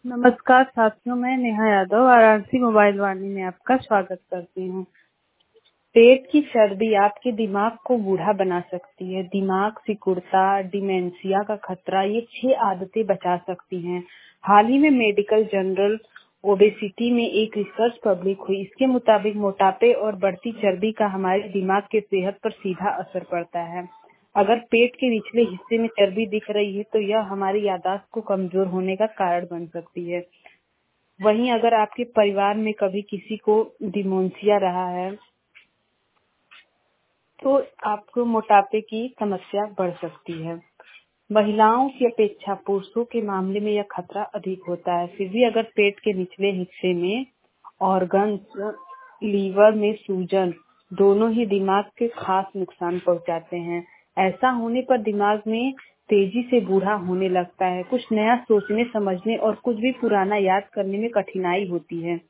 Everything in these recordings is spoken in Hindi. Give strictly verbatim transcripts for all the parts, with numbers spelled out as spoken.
नमस्कार साथियों, मैं नेहा यादव वाराणसी मोबाइल वाणी में आपका स्वागत करती हूँ। पेट की चर्बी आपके दिमाग को बूढ़ा बना सकती है। दिमाग सिकुड़ता, डिमेंशिया का खतरा, ये छह आदतें बचा सकती हैं। हाल ही में मेडिकल जर्नल ओबेसिटी में एक रिसर्च पब्लिक हुई। इसके मुताबिक मोटापे और बढ़ती चर्बी का हमारे दिमाग के सेहत पर सीधा असर पड़ता है। अगर पेट के निचले हिस्से में चर्बी दिख रही है तो यह हमारी याददाश्त को कमजोर होने का कारण बन सकती है। वहीं अगर आपके परिवार में कभी किसी को डिमेंशिया रहा है तो आपको मोटापे की समस्या बढ़ सकती है। महिलाओं की अपेक्षा पुरुषों के मामले में यह खतरा अधिक होता है। फिर भी अगर पेट के निचले हिस्से में ऑर्गन्स, लीवर में सूजन, दोनों ही दिमाग के खास नुकसान पहुंचाते हैं। ऐसा होने पर दिमाग में तेजी से बूढ़ा होने लगता है। कुछ नया सोचने समझने और कुछ भी पुराना याद करने में कठिनाई होती है।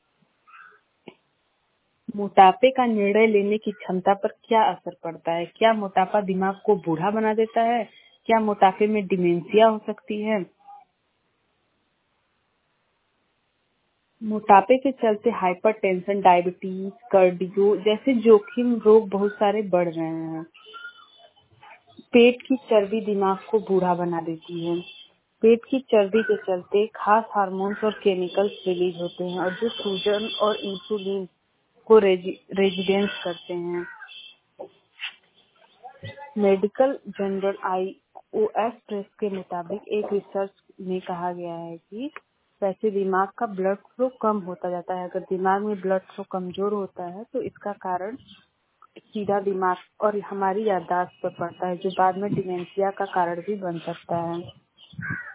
मोटापे का निर्णय लेने की क्षमता पर क्या असर पड़ता है? क्या मोटापा दिमाग को बूढ़ा बना देता है? क्या मोटापे में डिमेंशिया हो सकती है? मोटापे के चलते हाइपरटेंशन, डायबिटीज, कार्डियो जैसे जोखिम रोग बहुत सारे बढ़ रहे हैं। पेट की चर्बी दिमाग को बूढ़ा बना देती है। पेट की चर्बी के चलते खास हार्मोन्स और केमिकल्स रिलीज होते हैं और जो सूजन और इंसुलिन को रेजिडेंस करते हैं। मेडिकल जर्नल आईओएस प्रेस के मुताबिक एक रिसर्च में कहा गया है कि वैसे दिमाग का ब्लड फ्लो कम होता जाता है। अगर दिमाग में ब्लड फ्लो कमजोर होता है तो इसका कारण सीधा दिमाग और हमारी याददाश्त पर पड़ता है, जो बाद में डिमेंशिया का कारण भी बन सकता है।